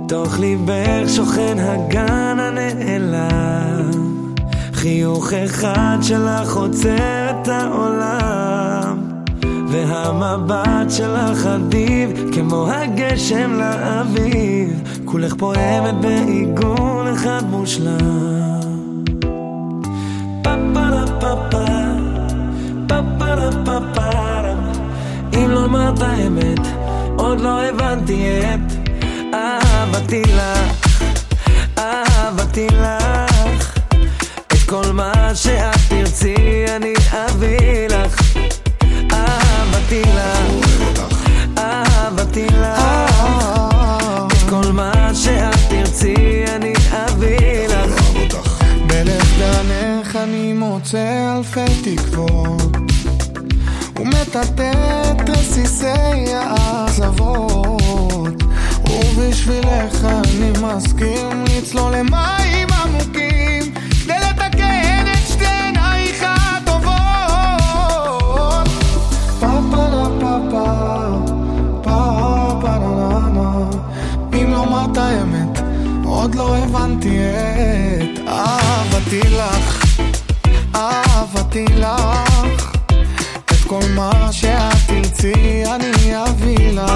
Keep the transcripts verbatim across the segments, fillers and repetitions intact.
בתוך ליבך שוכן הגן הנעלם, חיוך אחד שלך עוצר את העולם, והמבט שלך אדיב כמו הגשם לאביב, כולך פועמת בעיגול אחד מושלם. פפרה פפה פפרה פפרה, אם לא אמרת האמת עוד לא הבנתי את אהבתי לך, אהבתי לך, את כל מה שאת תרצי אני אביא לך. אהבתי לך, אהבתי לך, את כל מה שאת תרצי אני אביא לך. בלב דנך אני מוצא אלפי תקוות, ומטטט רסיסי האכזבות, ובשבילך אני מסכים לצלול למים עמוקים כדי לתקן את שתי עינייך הטובות. פאפה פאפה פאפה ננה, אם לא אמרת האמת עוד לא הבנתי את אהבתי לך, אהבתי לך, את כל מה שאת תרצי אני אביא לך.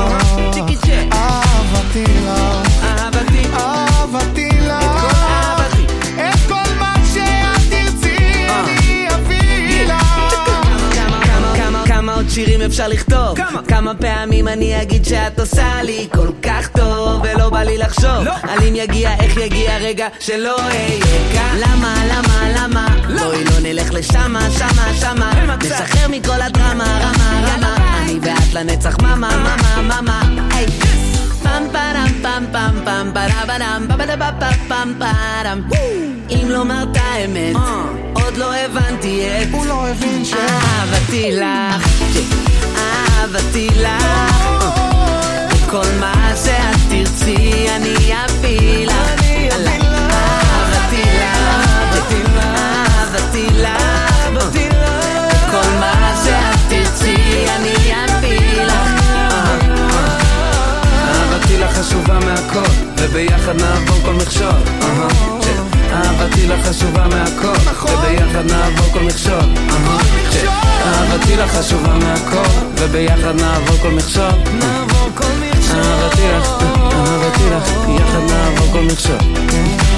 אהבתי לך, אהבתי, אהבתי לך, את כל מה שאת תרצי אני אביא לך. כמה עוד שירים אפשר לכתוב? כמה פעמים אני אגיד שאת עושה לי כל כך טוב ולא בא לי לחשוב על אם יגיע, איך יגיע רגע שלא אהיה כאן. למה, למה, למה בואי לא נלך לשמה, שמה, שמה, נשחרר מכל הדרמה, רמה, רמה, אני ואת לנצח ממה, ממה, ממה. פם פרם פם פם פם פרם פם פם פרם. אם לא אמרת האמת עוד לא הבנתי את הוא לא הבין ש אהבתי לך, אהבתי לך, את כל מה שאת תרצי אני אביא לך. אהבתי לך, אהבתי לך, את כל מה שאת תרצי אני אביא לך. אהבתי לך חשובה מהכל, וביחד נעבור כל מכשול. אהבתי לך חשובה מהכל, וביחד נעבור כל מכשול. אהבתי לך חשובה מהכל, וביחד נעבור כל מכשול. אהבתי לך, אהבתי לך, יחד נעבור כל מכשול.